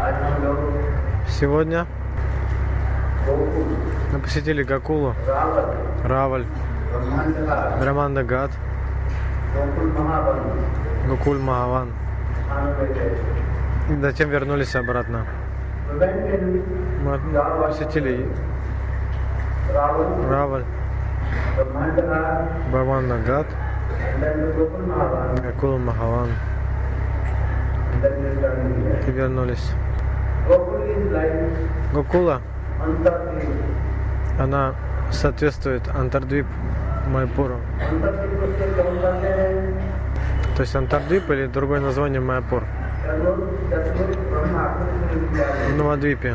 Сегодня мы посетили Гокулу, Раваль, Брамандагат, Гокуль Махаван. И затем вернулись обратно. Мы посетили Раваль, Брамандагат, Гокуль Махаван. И вернулись. Гокула, она соответствует Антардвип Майпуру. То есть Антардвип или другое название Майпур. В Навадвипе.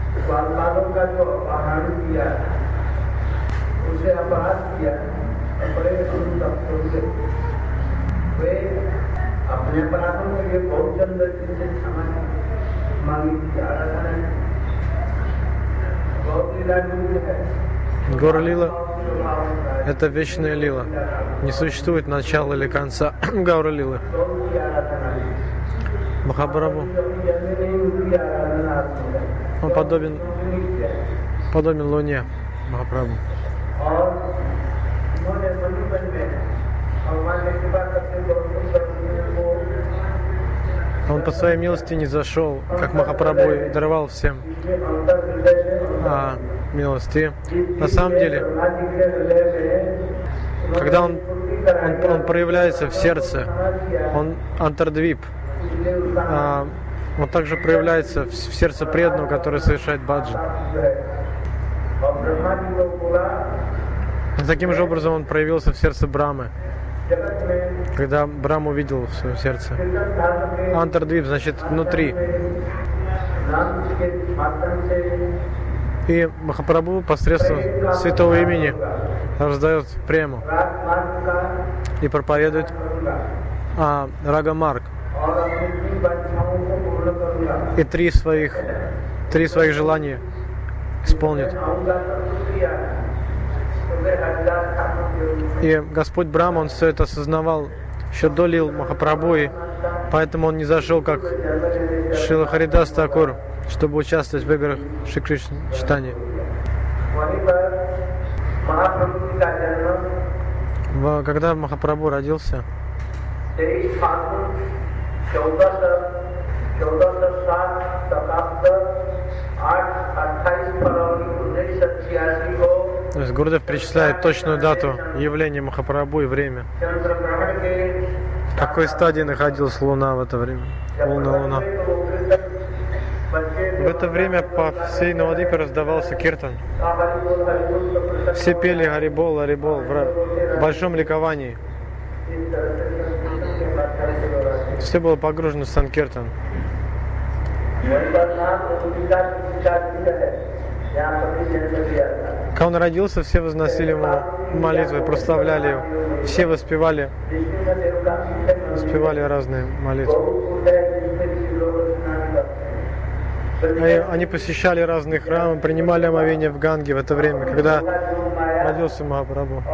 Гаура-лила – это вечная лила. Не существует начала или конца Гаура-лилы. Махапрабху, он подобен Луне. Махапрабху. Он по своей милости не зашел, как Махапрабху, и даровал всем милости. На самом деле, когда он проявляется в сердце, он Антардвип. Он также проявляется в сердце преданного, который совершает баджан. Таким же образом он проявился в сердце Брамы, когда Брахма увидел в своем сердце. Антардвип значит внутри. И Махапрабху посредством святого имени раздает прему и проповедует Рага-марг. И три своих желания исполнит. И Господь Брахма, он все это осознавал еще до лил Махапрабху, и поэтому он не зашел, как Шрила Харидас Такур, чтобы участвовать в играх Шри Кришна читания. Когда Махапрабху родился, то есть Гурудев перечисляет точную дату явления Махапрабху и время. В какой стадии находилась Луна в это время? Полная Луна. В это время по всей Навадвипе раздавался киртан. Все пели Харибол, Харибол в большом ликовании. Все было погружено в Санкиртан. Когда он родился, все возносили ему молитвы, прославляли его. Все воспевали разные молитвы. Они посещали разные храмы, принимали омовение в Ганге в это время, когда родился Махапрабху.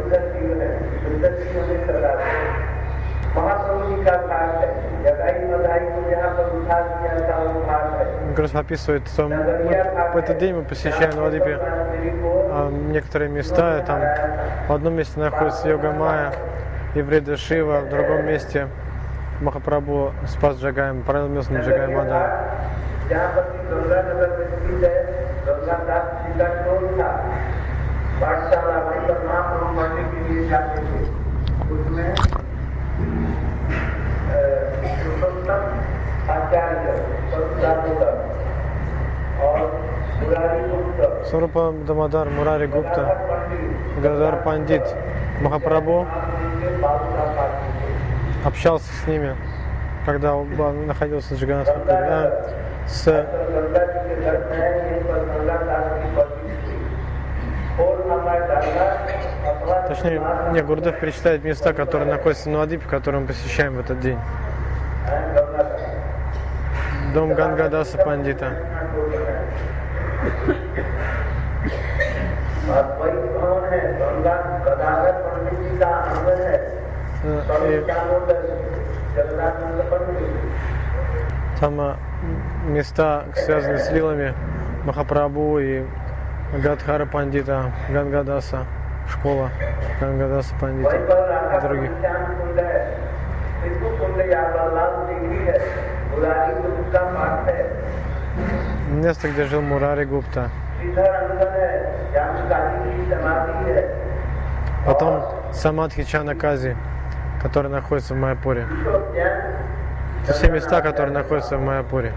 Гуру описывает, что в этот день мы посещаем в Навадвипе некоторые места. Там в одном месте находится Йога-майя и Врида Шива, в другом месте Махапрабху спас Джагаем, правил местным Джагаем Мада. Сварупа Дамодар, Мурари Гупта, Гададар Пандит, Махапрабху общался с ними, когда он находился в Джаганнатхапуре. Точнее, Гурудев перечисляет места, которые находятся в Навадвипе, которые мы посещаем в этот день. Дом Гангадаса Пандита. Там места, связанные с лилами Махапрабху и Гадхара Пандита, Гангадаса, школа Гангадаса Пандита и других. Место, где жил Мурари Гупта. Потом Самадхи Чанакази, который находится в Майяпуре. Это все места, которые находятся в Майяпуре.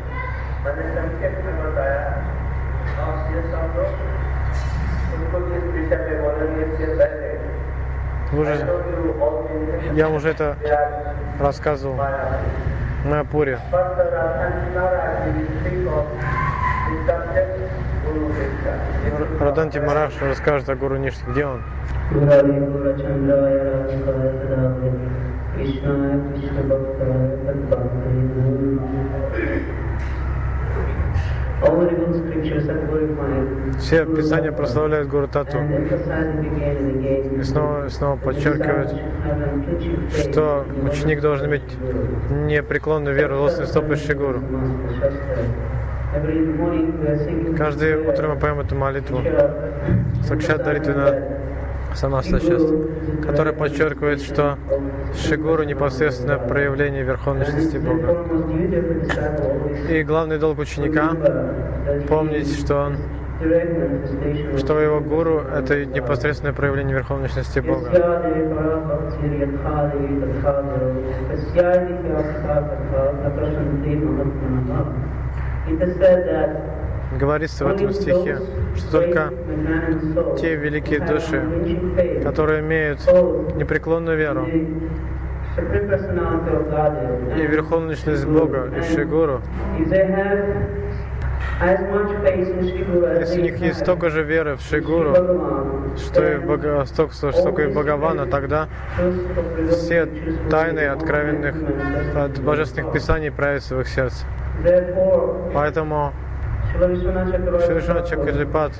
Я уже это рассказывал в Майяпуре. Раданти Махарадж расскажет о Гуру Ниште. Где он? Все писания прославляют Гуру Тату и снова подчеркивают, что ученик должен иметь непреклонную веру в лотосные стопы Шри Гуру. Каждое утро мы поем эту молитву Сакшат Даритвина Самасташаст, которая подчеркивает, что Шри Гуру непосредственное проявление верховной личности Бога. И главный долг ученика помнить, что его гуру — это непосредственное проявление верховной личности Бога. Говорится в этом стихе, что только те великие души, которые имеют непреклонную веру и верховную личность Бога, и Шри Гуру, если у них есть столько же веры в Шри Гуру, что и в Бхагавана, тогда все тайны откровенных от божественных писаний проявятся в их сердце. Поэтому Шри Вишванат Чакрапад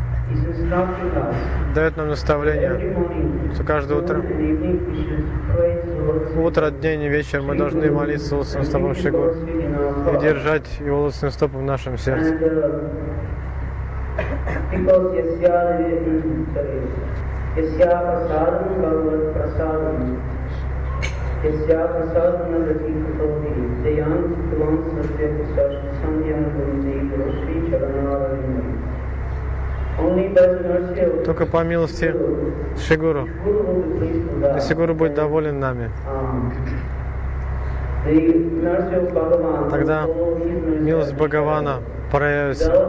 дает нам наставление, что каждое утро, день и вечер мы должны молиться лотосным стопам Шри Гуру и держать его лотосные стопы в нашем сердце. Только по милости Шри Гуру, если Гуру будет доволен нами, тогда милость Бхагавана проявится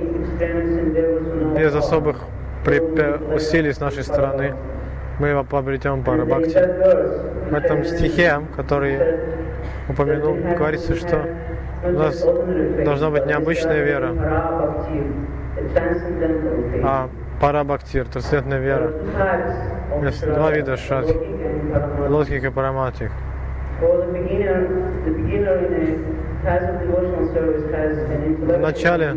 без особых усилий с нашей стороны. Мы его обретем парабхакти. В этом стихе, который упомянул, говорится, что у нас должна быть необычная вера, а парабхактир, трансцендентная вера. Есть два вида шрадхи, логик и параматхик. В начале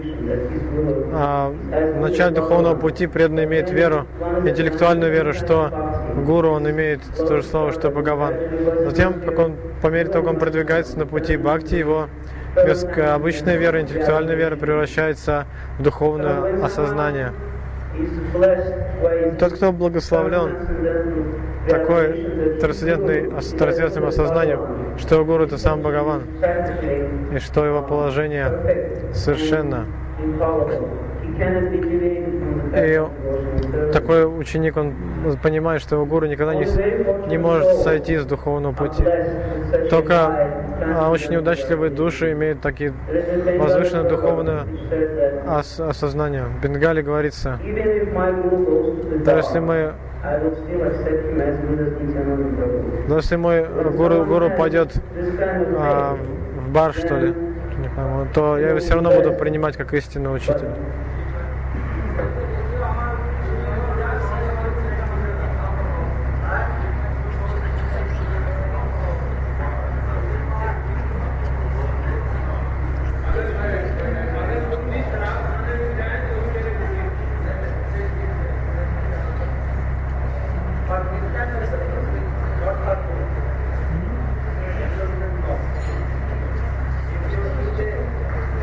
духовного пути преданный имеет веру, интеллектуальную веру, что Гуру он имеет то же слово, что Бхагаван. Затем, по мере того, как он продвигается на пути бхакти, его обычная вера, интеллектуальная вера превращается в духовное осознание. Тот, кто благословлен такой трансцендентным осознанием, что его Гуру — это сам Бхагаван, и что его положение совершенно. И такой ученик, он понимает, что его Гуру никогда не может сойти с духовного пути. Только очень неудачливые души имеют такие возвышенное духовное осознание. В Бенгале говорится, даже если мой гуру пойдет в бар, что ли, не пойму, то я его все равно буду принимать как истинный учитель.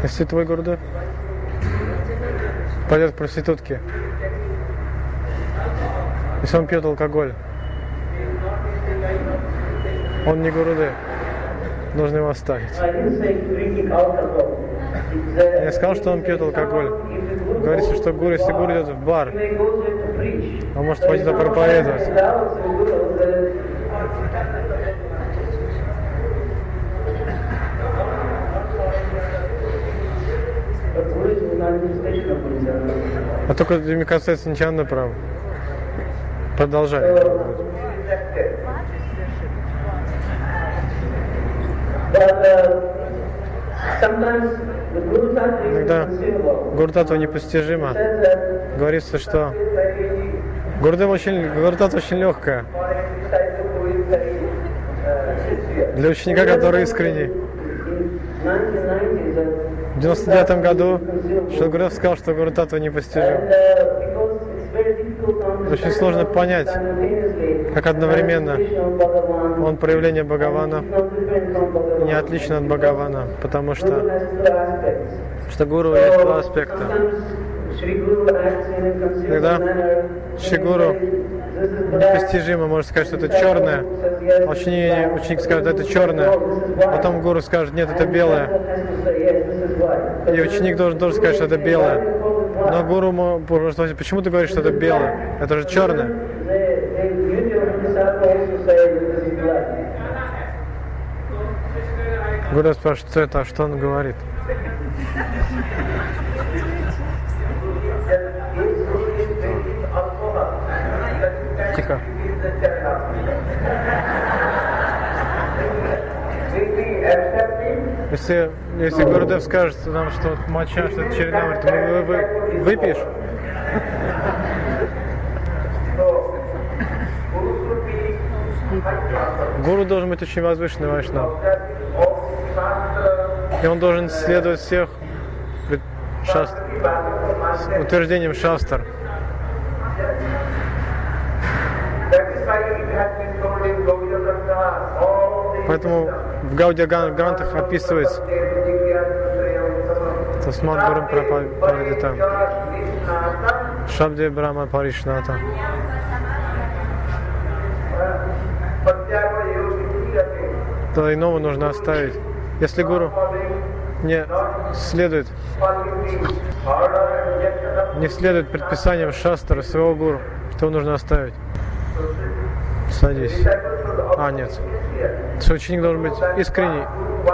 Если твой Гурудев пойдет к проститутке, если он пьет алкоголь, он не Гурудев, нужно его оставить. Я сказал, что он пьет алкоголь. Говорится, что гуру, если гуру идет в бар, он может пойти туда проповедовать. А только мне касается ничего направо. Продолжай. Иногда Гурудатва непостижима. Говорится, что Гурудатва очень легкая. Для ученика, который искренний. В 99 году Гурудев сказал, что Гурудатва непостижима. Очень сложно понять, как одновременно он проявление Бхагавана не отлично от Бхагавана, потому что гуру есть два аспекта. Когда Шри Гуру непостижимо, может сказать, что это черное, ученик скажет, это черное, потом гуру скажет, нет, это белое, и ученик должен тоже сказать, что это белое. Но гуру может спросить, почему ты говоришь, что это белое? Это же черное. Гуру спрашивает, что это, а что он говорит? Тихо. Если Гурудев скажет нам, что моча, что это черенамрит, то выпьешь? Гуру должен быть очень возвышенный вайшнав. И он должен следовать всех утверждениям шастр. Поэтому в Гаудия Грантах описывается Тасмад Гурум Прапавидита Шабде Брахма Паришната. То иного нужно оставить. Если гуру не следует предписаниям шастры своего гуру, что нужно оставить? Садись. Нет. Что ученик должен быть искренний.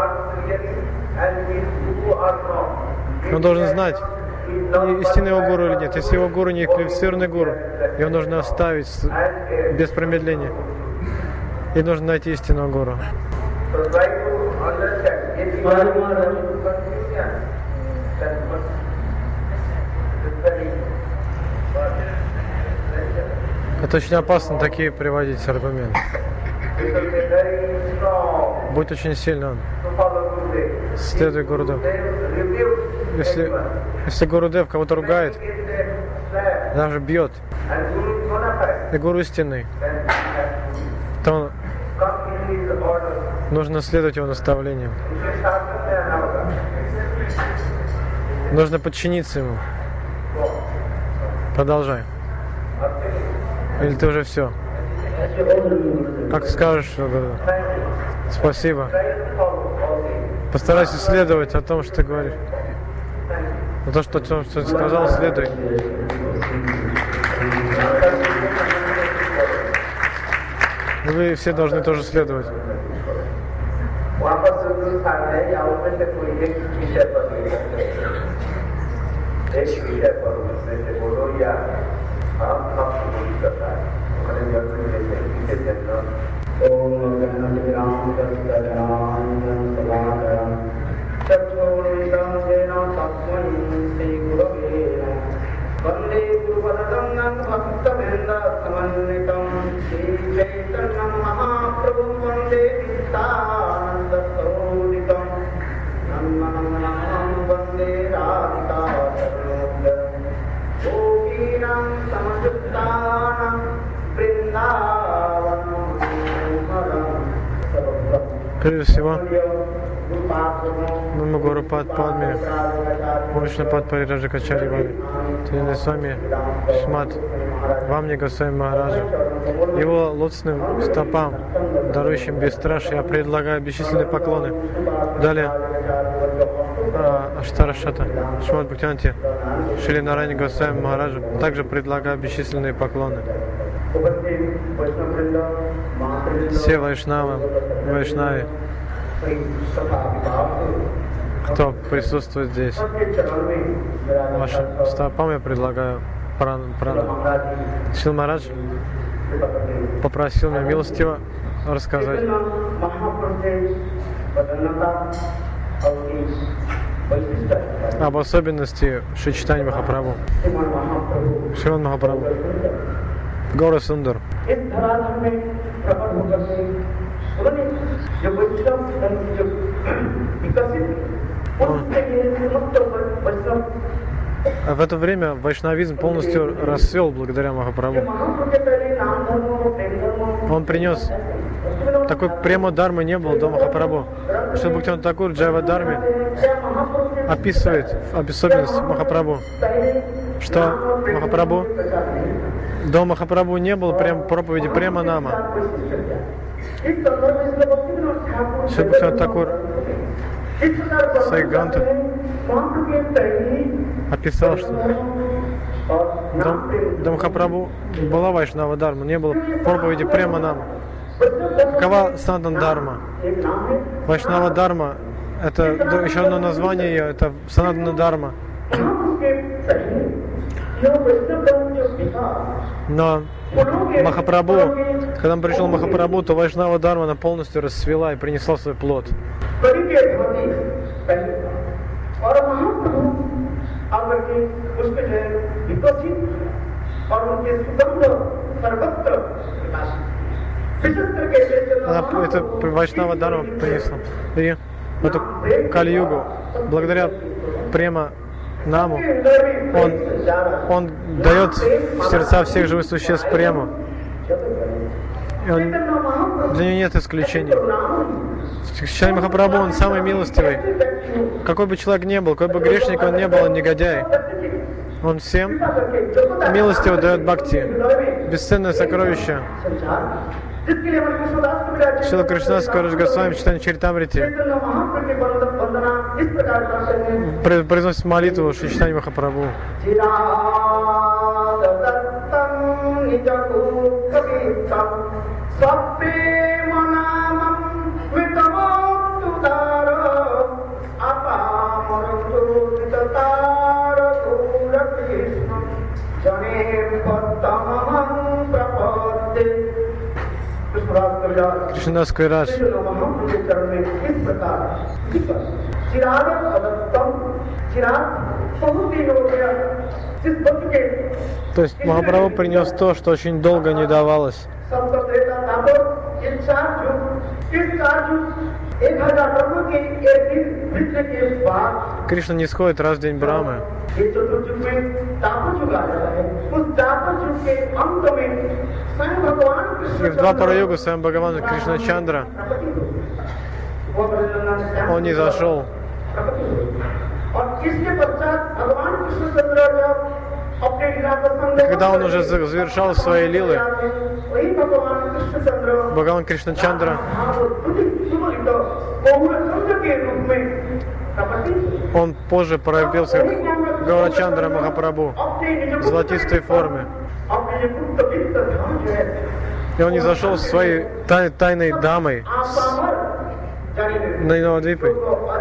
Он должен знать, истинный его гуру или нет. Если его гуру не квалифицированный гуру, его нужно оставить без промедления. И нужно найти истинного гуру. Это очень опасно такие приводить аргументы. Будь очень сильным. Следуй Гурудев. Если Гурудев кого-то ругает, даже бьет, и гуру истинный, то нужно следовать его наставлениям. Нужно подчиниться ему. Продолжай. Или ты уже все? Как скажешь, спасибо. Постарайся следовать о том, что ты говоришь. Но то, что ты сказал, следуй. Вы все должны тоже следовать. Прежде всего, Мама Гурупад Падми, Вишнапад Парираджакачари Вали, Тинны Свами, Шмат, Вамни Госвами Махараджа. Его лотосным стопам, дарующим бесстрашие, я предлагаю бесчисленные поклоны. Далее Аштарашата, Шмат Бхактивинода Шри Нарайани Госвами Махараджа также предлагаю бесчисленные поклоны. Все вайшнави, кто присутствует здесь, вашим стопам я предлагаю прану. Шрила Махарадж попросил меня милостиво рассказать об особенности Шри Чайтанья Махапрабху. Шримад Махапрабху, Гаура Сундар. А в это время вайшнавизм полностью расцвел благодаря Махапрабху. Он принес такой према-дармы не было до Махапрабху. Шрила Бхактивинода Тхакур Джайва Дарме описывает особенность Махапрабху, что Махапрабху, до Махапрабху не было проповеди према нама. Шрила Бхактивинода Тхакур в своих грантах описал, что до Махапрабху была Вайшнава Дарма, не было проповеди према нама. Какова Санатана Дарма? Вайшнава Дарма — это еще одно название ее, это Санатана Дарма. Но Махапрабху, когда он пришел Махапрабху, то Вайшнава Дарма она полностью расцвела и принесла свой плод. Это Вайшнава Дарма принесла. И в эту Кали-югу, благодаря према наму, он дает в сердца всех живых существ прему. И для него нет исключений. Чайтанья Махапрабху, он самый милостивый. Какой бы человек ни был, какой бы грешник он ни был, он негодяй. Он всем милостиво дает бхакти, бесценное сокровище. Шрила Кришнадас Кавирадж Госвами в Чайтанья Чаритамрите произносит молитву Шри Чайтанья Махапрабху. Кришнадас Кавирадж то есть Махапрабху принес то, что очень долго не давалось. Кришна не сходит раз в день Брамы. И в Двапара-югу Сваян Бхагаван Кришна Чандра он не зашел. Когда он уже завершал свои лилы, Бхагаван Кришна Чандра он позже проявился как Гаурачандра Махапрабху в золотистой форме. И он не зашел со своей тайной дамой на Навадвипе.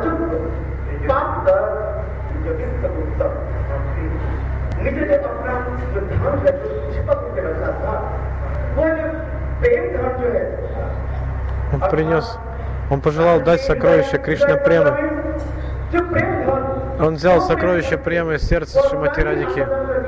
Он пожелал дать сокровище Кришна Премы. Он взял сокровище Премы из сердца Шримати Радхики.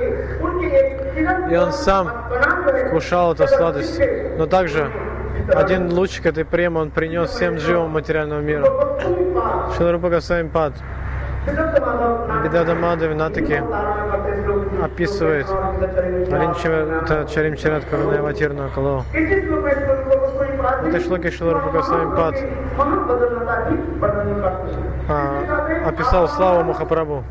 И он сам вкушал эту сладость. Но также один лучик этой премы он принес всем дживам материального мира. Шрила Рупа Госвами Пад, Видада Мадхави Натаки описывает Чаримчарат Карунаватирну Калу. В этой шлоке Шрила Рупа Госвами Пад описал славу Махапрабху.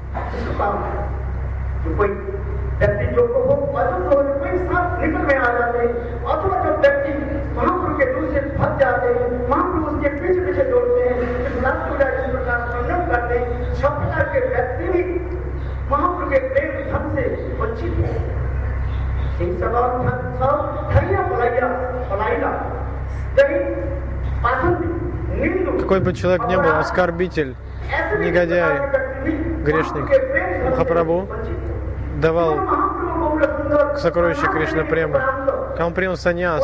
व्यक्ति जो को वो वजन होने पे साथ निकल में आ जाते हैं अथवा जब व्यक्ति महाप्रभु के दूर से फंस जाते हैं महाप्रभु उसके पीछे पीछे दौड़ते हैं राष्ट्रपूजा इस प्रकार संगम करते हैं सब प्रकार के व्यक्ति भी महाप्रभु के प्रेम धन से वंचित हैं इन सवाल सब थैया पलाइला कहीं पासन какой бы человек ни был, оскорбитель, негодяй, грешник, Махапрабху давал сокровище Кришна Према. Когда он принял саньяс,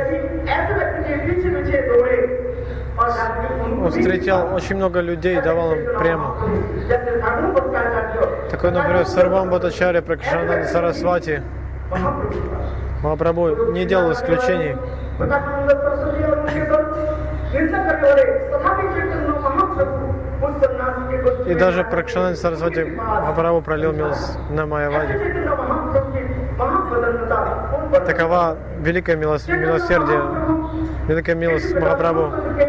он встретил очень много людей и давал им прему. Такой, например, Сарвам Бхаттачарья Пракшананда Сарасвати. Махапрабху не делал исключений. И даже Пракшананда Сарасвати Махапрабху пролил милость на Майяваде. Такова великая милосердие, великая милость Махапрабху.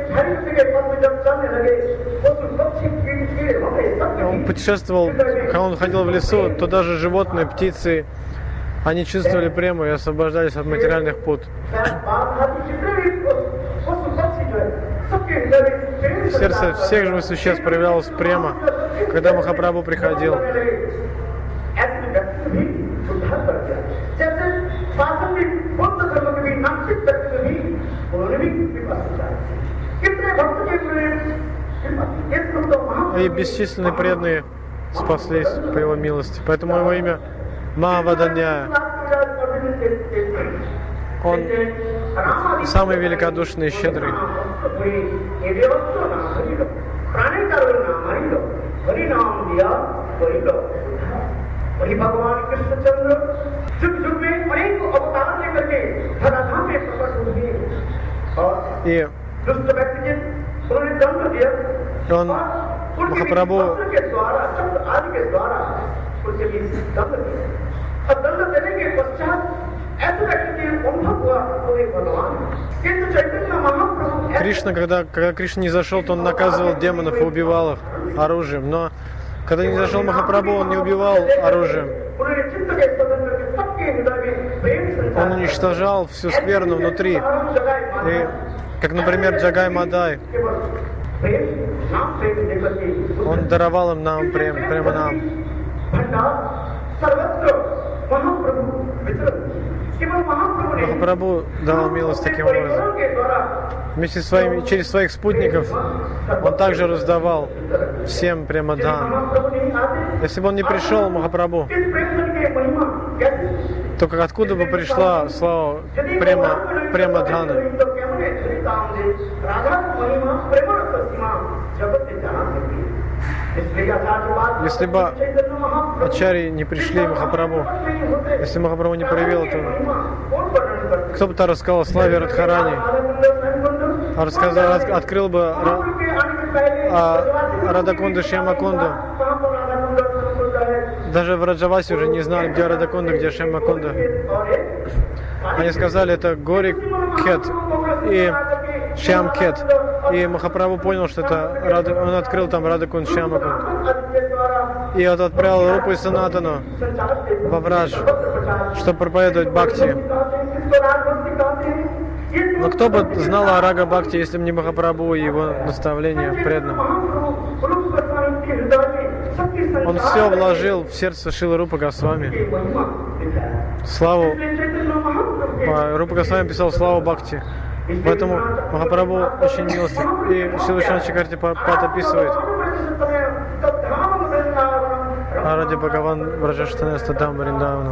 Он путешествовал, когда он ходил в лесу, то даже животные, птицы, они чувствовали прему и освобождались от материальных пут. В сердце всех живых существ проявлялась према, когда Махапрабху приходил. И бесчисленные преданные спаслись по его милости. Поэтому его имя Махаваданья. Он самый великодушный и щедрый. И он, Махапрабху, Кришна, когда Кришна не зашел, то он наказывал демонов и убивал их оружием. Но когда не зашел Махапрабху, он не убивал оружием. Он уничтожал всю скверну внутри. И, как, например, Джагай Мадай. Он даровал им нам прямо нам. Махапрабху давал милость таким образом. Вместе с своими, через своих спутников он также раздавал всем прямо дан. Если бы он не пришел, Махапрабху, то откуда бы пришла слава прямо дана? Если бы ачарьи не пришли, Махапрабху, если Махапрабху не проявил, то кто бы то рассказал о славе Радхарани, открыл бы Радакунду Шьямакунду. Даже в Раджавасе уже не знали, где Радакунда, где Шьямакунда. Они сказали, это Гори Кет и Шьям Кет. И Махапрабху понял, что это он открыл там Радакунд Шьямакунд. И вот отправил Рупу и Санатану во Врадж, чтобы проповедовать Бхакти. Но кто бы знал о Рага Бхакти, если бы не Махапрабху и его наставления преданным? Он все вложил в сердце Шрилы Рупы Госвами. Славу. Рупа Госвами писал славу Бхакти. Поэтому Махапрабху очень милостив. И Шрила Чакраварти Пад описывает. Ради Бхагаван Враджаштане Стадам Вриндавану.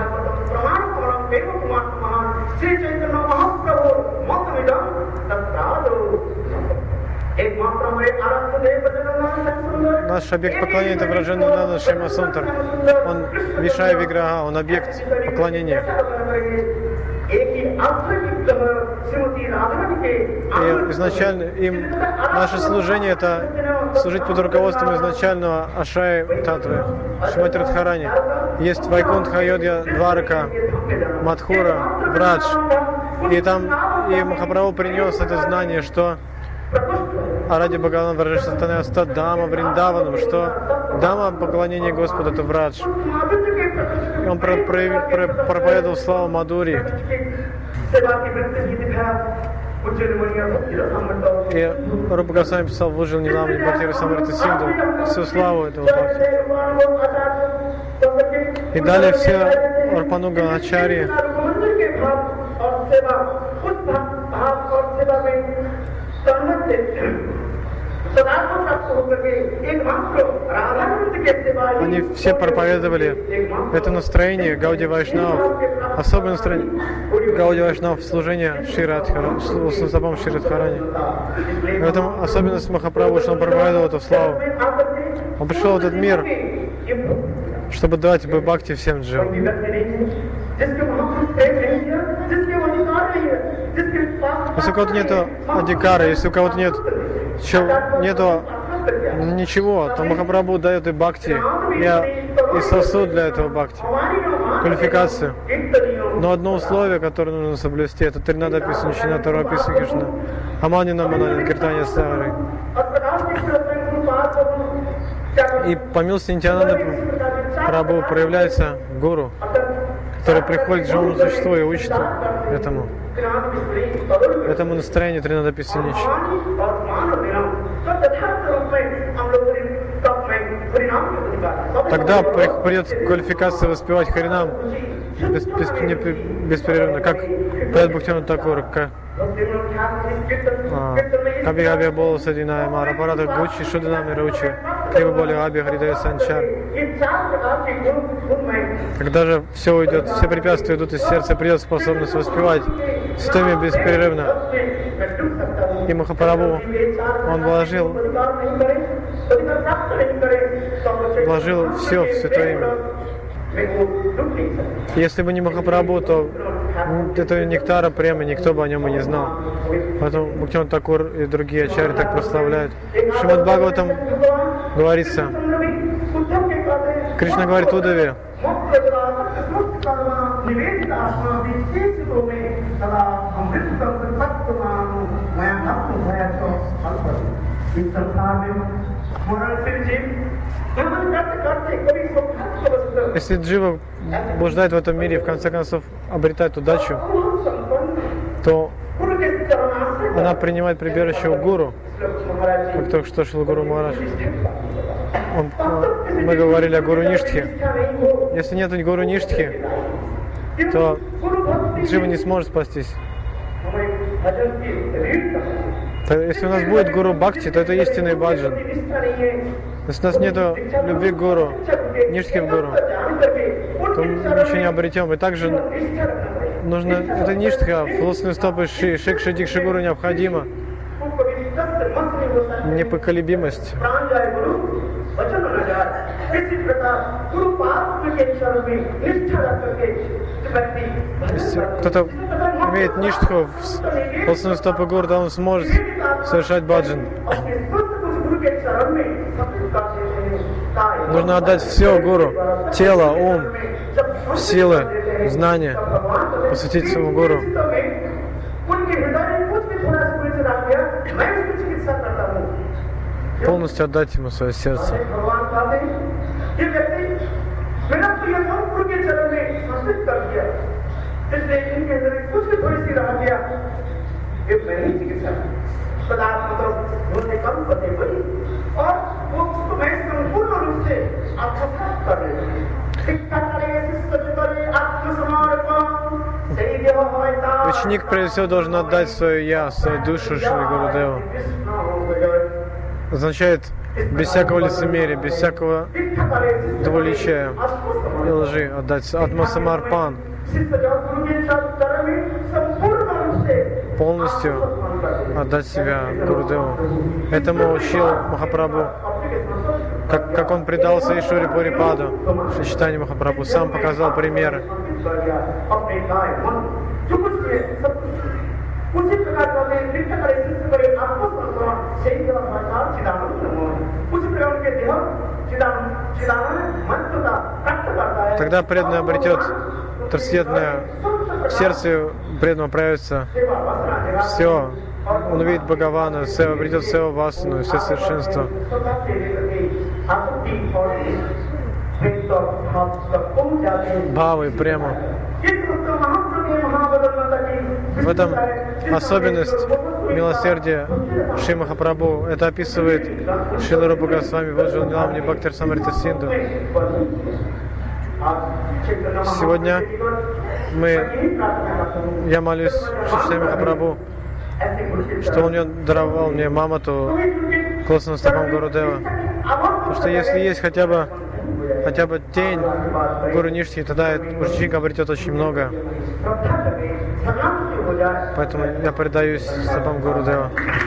Наш объект поклонения — это Враджананда Шьяма Сундар. Он Вишая Виграха, он объект поклонения. И изначально им наше служение — это служить под руководством изначального Ашай Татвы, Шримати Радхарани. Есть Вайкунтха, Айодхья, Дварака, Мадхура, Брадж. И там и Махапрабху принес это знание, что Аради Бхагаван Враджа Станаяста Дама Вриндаваном, что Дама поклонения Господу — это Врадж. И он проповедовал славу Мадури. И Рупа Госвами писал в Уджвал Ниламани Бхакти Самрита Синду всю славу этого Бхакти. И далее все Арпануга Ачарьи они все проповедовали это настроение Гауди Вайшнавов, особое настроение Гауди Вайшнавов, служение Шри Радхарани. В этом особенность Махапрабху, что он проповедовал эту славу. Он пришел в этот мир, чтобы давать бхакти всем дживам. Если у кого-то нету адикара, если у кого-то нету ничего, то Махапрабху дает и бхакти, и сосуд для этого бхакти, квалификацию. Но одно условие, которое нужно соблюсти, это Тринада Писаничина, Тара Писанична, Аманина Мананина, Киртания Савары. И по милости Нитьянанда Прабху проявляется гуру, который приходит к живому существу и учит этому настроению Тринада Писанична. Тогда придет квалификация воспевать Харинам беспрерывно, как поет Бхактивинода Такур, Каби Аби Болу Садиная Мара Парада Гучи Шудинами Ручи Криба Боли Аби Хридая Санчар. Когда же все уйдет, все препятствия идут из сердца, придет способность воспевать святыми беспрерывно. И Махапрабху, он вложил все в Святое Имя. Если бы не Махапрабху, то этого нектара према никто бы о нем и не знал. Поэтому Бхактивинода Такур и другие ачарьи так прославляют. В Шримад Бхагаватам говорится, Кришна говорит Удаве: если джива блуждает в этом мире и в конце концов обретает удачу, то она принимает прибежище у гуру, как только что шел Гуру Махарадж. Мы говорили о Гуру Ништхе. Если нет Гуру Ништхи, то джива не сможет спастись. Если у нас будет Гуру Бхакти, то это истинный баджан. Если у нас нет любви к Гуру, Ништхи в Гуру, то мы ничего не обретем. И также нужно, это Ништха, философные стопы Шикши Дикши Гуру необходимо. Непоколебимость. Если кто-то имеет ништху, философные стопы Гуру, то он сможет совершать баджан. Нужно отдать все Гуру, тело, ум, силы, знания, посвятить своему Гуру. Полностью отдать ему свое сердце. Ученик, прежде всего, должен отдать свое «я», свою душу Шри Гурудеву. Означает без всякого лицемерия, без всякого двуличия и лжи отдать Атма Самарпан. Полностью отдать себя Гурудеву. Этому учил Махапрабху. как он предался Ишвари Пурипаду, Шри Махапрабху сам показал пример. Тогда преданный обретет трансцендентное, в сердце преданного проявится все, он увидит Бхагавана, все, обретет все васану, все совершенство. Бхавы, према. В этом особенность милосердия Шри Махапрабху. Это описывает Шрила Рупа Госвами в Уджвалниламни Бхактир Самрита Синду. Сегодня я молюсь Шри Махапрабху, что он мне даровал мне Мамату, классным стопам Гурудева. Потому что если есть хотя бы тень Гуру Ништхи, тогда ученик обретет очень много. Поэтому я предаюсь стопам Гурудева.